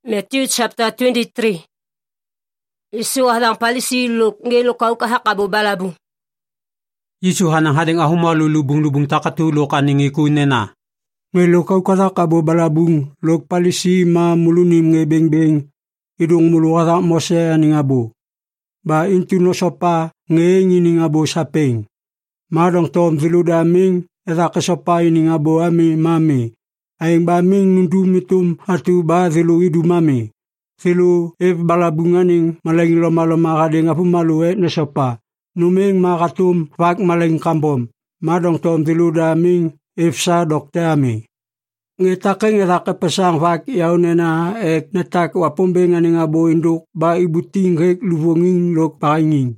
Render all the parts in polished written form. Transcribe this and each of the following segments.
Matthew chapter 23. Isu hadang palisi ngelo kau kahakabo balabu. Isu hanang hading ahumalu lubung-lubung takatulo kaning ikunena. Ngelo kau kahakabo balabung lok palisi ma mulunim ngebeng-beng idung mulu kata Mose aning abo. Ba intu no sopa ngeing abo sapeng. Madong tom vilu daming eta kesopa ining abo ami mame. Aing baming nundumitum hatu ba zilu idu mami. Zilu balabunganing maling loma-loma kading apu malu nasopa. Numing makatum wak maling kambom. Madong tom zilu daming sa dokte ami. Ngitaking etake pesang wak yaunena netak wapombenganing abo induk ba ibuting hek luvonging lok painging.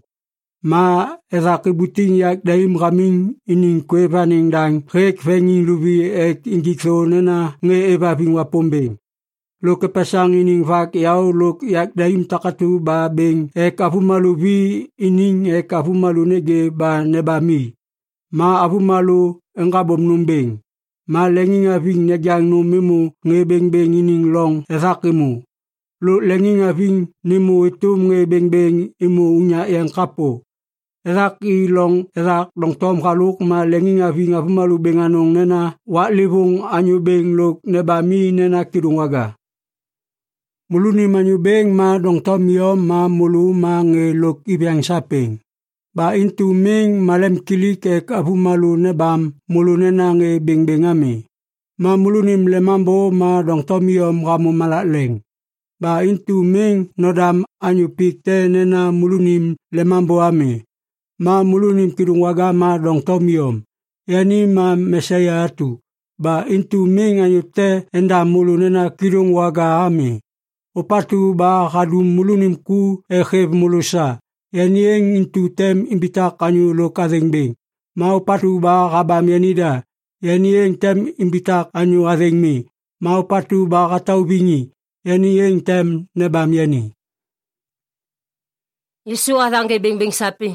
Ma etake buting yak daim kaming ining kwe paning dang hek fengi lubi indikso nena nge ebabing wapombeng. Lok kepasang ining wak yau lok yak daim takatu ba beng apumalu bi ining apumalu nege ba nebami. Ma apumalu engkabom numbeng. Ma lenging abing nagyang numemu nge beng-beng ining long etakimu. Lo lenging abing nimu itum nge beng-beng imu unya yang kapo. Erak ilong erak dong tom kaluk ma lenging abing apumalu benganong nena wak libung anyu beng lok nebami nena kidungwaga. Mulu ni manyu beng ma dong tom yom ma mulu ma nge lok ibyang sapeng. Ba intu ming malem kilik apumalu nebam mulu nena nge beng-bengami. Ma mulu nim lemambo ma dong tom yom kamu malakleng. Ba intu ming nodam anyu pikte nena mulu nim lemambo ami. Ma mulunim kidung waga ma dong tom yom. Yani ma mesaya atu. Ba intu ming anyute enda mulu nena kidung waga ami. Opatu ba kadum mulunim ku ekhev mulusa. Yani eng intu tem imbitak anyu lo kadeng beng. Ma opatu ba kabam yanida. Yani eng tem imbitak anyu adeng mi. Ma opatu ba katau bingi. Yani eng tem nebam yani. Isu hadang ke beng-beng sapi.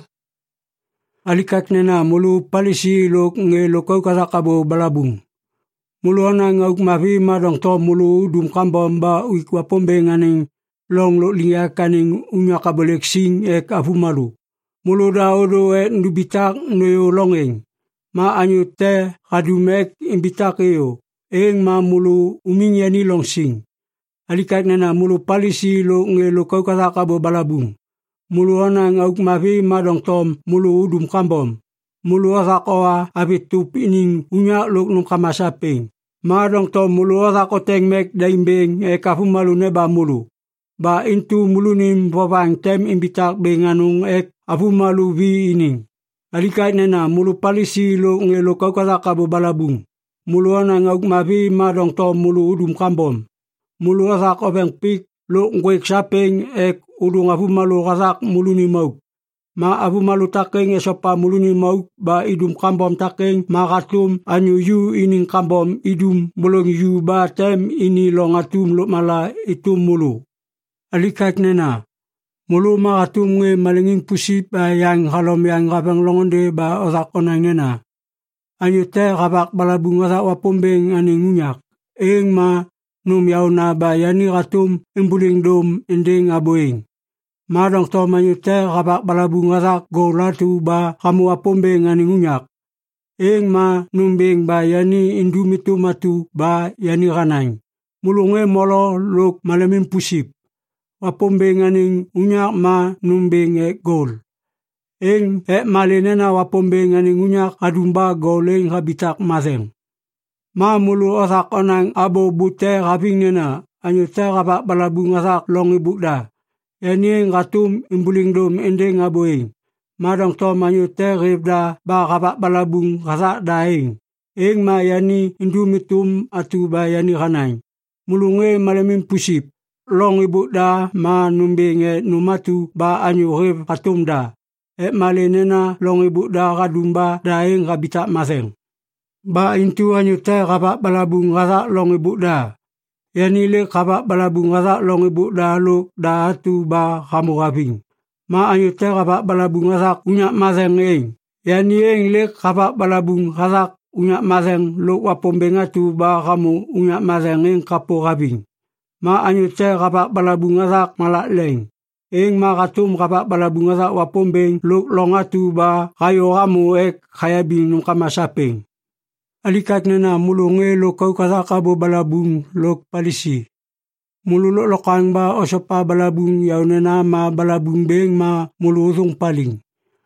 Alikak nena mulu palisi lok nge lokau katakabo balabung. Mulu anang auk mavi madong to mulu dum kambom ba uikwa pombenganing long lo lingakaning unya kaboleksing afumalu. Mulu da odo ndubitak noyo longeng. Ma anyu te kadumek imbitak eyo. Eng ma mulu uming yani longsing. Alikak nena mulu palisi lok nge lokau katakabo balabung. Mulu anang auk mavi madong tom mulu udum kambom. Mulu asakoa abitup ining unya lok nung kamasapeng. Madong tom mulu asakoteng mek daimbeng kapumalu neba mulu. Ba intu mulu nim wawang tem imbitak benganung apumalu vi ining. Alikai nena mulu palisi lok nge lokau katakabo balabung. Mulu anang auk mavi madong tom mulu udum kambom. Mulu asakobeng pik lok ngwek sapeng udung apumalu katak mulu ni mauk. Ma apumalu takeng esopa mulu ni mauk ba idum kambom takeng makatum anyu yu ining kambom idum bolong yu ba tem ini long atum lo mala itum mulu. Alikak nena. Mulu makatum nge malinging pusip yang halom yang kapang longonde ba otak onang nena. Anyu te kapak balabung otak wapombeng aning unyak. Eng ma num yau na ba yani katum imbuling dom inding aboing. Madong to manyute kabak balabung atak go latu ba kamu apombeng aning unyak. Eng ma numbeng ba yani indumitu matu ba yani kanang. Mulunge molo lok malamin pusip. Wapombeng aning unyak ma numbeng gol. Eng malinena wapombeng aning unyak adumba goleng habitak mazeng. Ma mulu otak onang abo bute kaping nena. Anyute kabak balabung atak long ibukda. Yani eng katum imbuling dom endeng aboing. Madong to manyute ribda ba kabak balabung katak daeng. Eng ma yani indumitum atu ba yani kanang. Mulunge malamin pusip. Long ibukda ma numbeng numatu ba anyu rib katum da. Malinena long ibukda kadumba daeng kabitak maseng. Ba intu anyute kabak balabung katak long ibukda. Yani le kabak balabung katak long ibukda lok da atu ba kamu kaping. Ma anyu te kabak balabung katak unyak mazeng eng. Yani eng le kabak balabung katak unyak mazeng lok wapombeng atu ba kamu unyak mazeng eng kapo kaping. Ma anyo te kapak balabung atak malak leng. Eng makatum kapak balabung atak wapombeng luk longatu ba kayo kamu ek kayabing nung kamasapeng. Alikak na mulu nge lo kau katak kabo balabung luk palisi. Mulu lo lokang ba osopa balabung yaw na ma balabung beng ma mulu utong paling.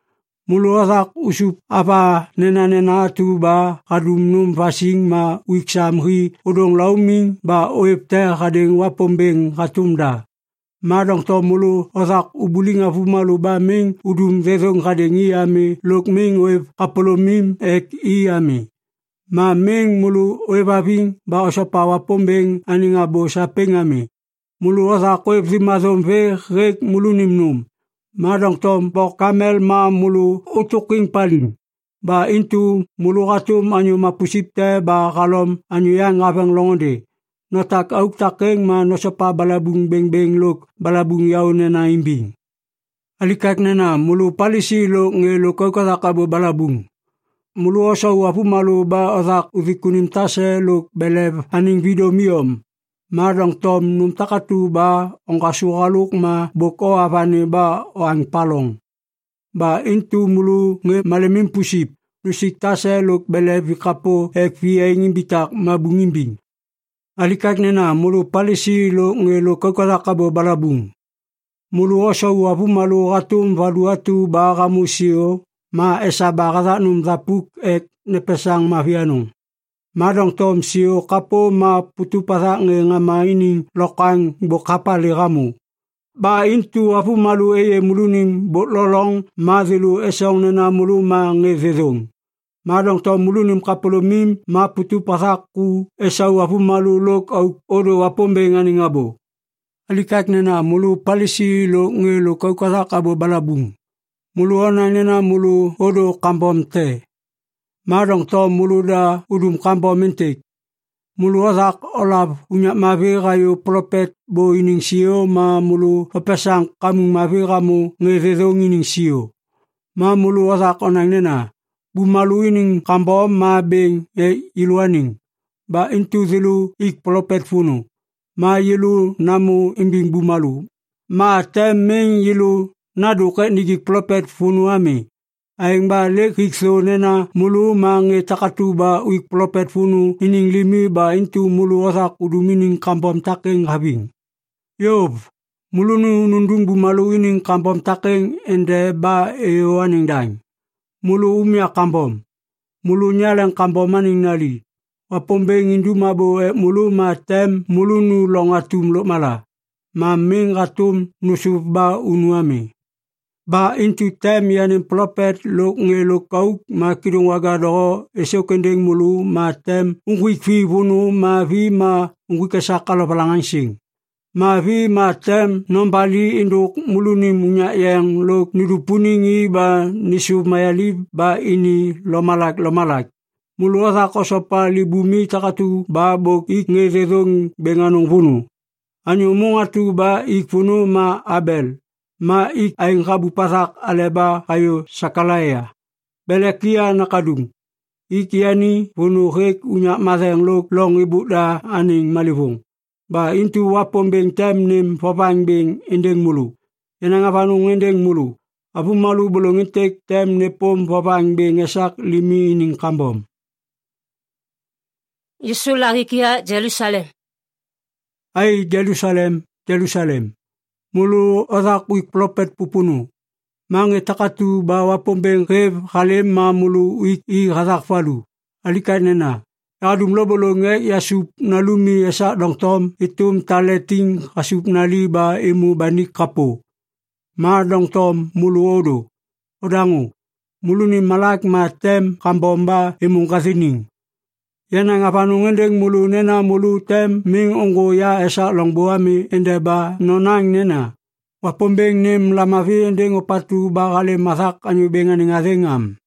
Mulu atak usup apa nena tu ba kadum num fasing ma wiksam hi udong lauming ba oep te kadeng wapombeng katumda. Madong to mulu otak ubuling afu malu ba ming udum zezong kadeng iame luk ming oep kapolomim ek iame. Ma ming mulu oep aping ba osopa wapombeng aning abo sapeng ame. Mulu otak oep zimazom ve rek mulu nimnum. Madong tom bok kamel ma mulu utuking paling. Ba intu mulu katum anyo mapusip te ba kalom anyo yang avang longonde. Notak auk takeng ma nosopa balabung beng-beng luk balabung yaw na imbing. Alikak na mulu palisi lo nge lo kau katak abo balabung. Mulu osaw apu malu ba otak uzikunim tase luk belev aning vidomiyom. Madong tom num takatu ba ongkasukaluk ma boko avane ba oang palong. Ba intu mulu nge malemim pusip. Nusik tase luk belev ikapo ek vieng imbitak mabungimbing. Alikak na mulu palisi lo nge lo kau katak abo balabung. Mulu osaw apu malu katum valuatu ba kamu sio ma esa ba katak num tapuk ek nepesang mafianong. Madong tom sio kapo ma putu patak nge ngama ining lokang bokapali kamu. Ba intu apu malu eye mulunim bot lolong ma zilu esong na mulu ma nge zezong. Madong tom mulunim kapolomim ma putu patak ku esau apu malu lok au odo wapombeng aning abo. Alikak na mulu palisi lo nge lo kau katak abo balabung. Mulu ona na mulu odo kampom te. Madong tom mulu da udum kampom entek. Mulu otak olaf unyak mavi kayo propet bo ining sio ma mulu opesang kamung mavi kamu nge zezong ining sio. Ma mulu otak onang nena. Bumalu ining kampom ma beng iluaning. Ba intu zilu ik propet funu. Ma yilu namu imbing bumalu. Ma tem meng yilu nadu ke nigik propet funu ame. Aing ba lek hikso nena mulu ma nge takatu ba uik propet funu ining limi ba intu mulu otak udumining kampom takeng habing. Yov, mulu nu nundung bumalu ining kampom takeng ende ba eo aning dang. Mulu umya kampom. Mulu nyaleng kampom aning nali. Wapombeng indumabo mulu ma tem mulu nu longatum lo mala. Ma ming katum nusuf ba unuame. Ba intu tem yanin propet lo nge lo kauk ma kidong waga doho esokendeng mulu ma tem ungwik fi vunu ma vi ma ungwik esakalo palangansing. Ma vi ma tem nombali induk mulu ni munya yang lo nidupuningi ba nisu mayalib ba ini lomalak. Mulu otak osopa li bumi takatu ba bok ik nge zezong benganong vunu. Anyo mungatu ba ik vunu ma Abel. Ma ik aing kabu pasak aleba kayo sakalaya. Belekia nakadung. Ik yani vunu hek unyak mazeng lok long ibu da aning malivong. Ba intu wapombeng tem nim popang beng endeng mulu. Enang apanung endeng mulu. Apu malu bolong intek tem nepom popang beng esak limi ining kambom. Yesu lagi kia Jerusalem. Ay Jerusalem. Mulu otak uik propet pupunu. Mange takatu ba wapombeng kev kalem ma mulu uik i katak falu. Alikan nena. Adum lo bolong yasup nalumi esak dong tom itum taleting kasup nali ba emu banik kapo. Ma dong tom mulu odo. Odangu. Mulu ni malak ma tem kambomba emung kasining. Yana ngapanung endeng mulu nena mulu tem ming onggo ya esak long buami ende ba nonang nena. Wapombeng nem lamavi endeng opatu ba kale masak anyo bengan ngazengam.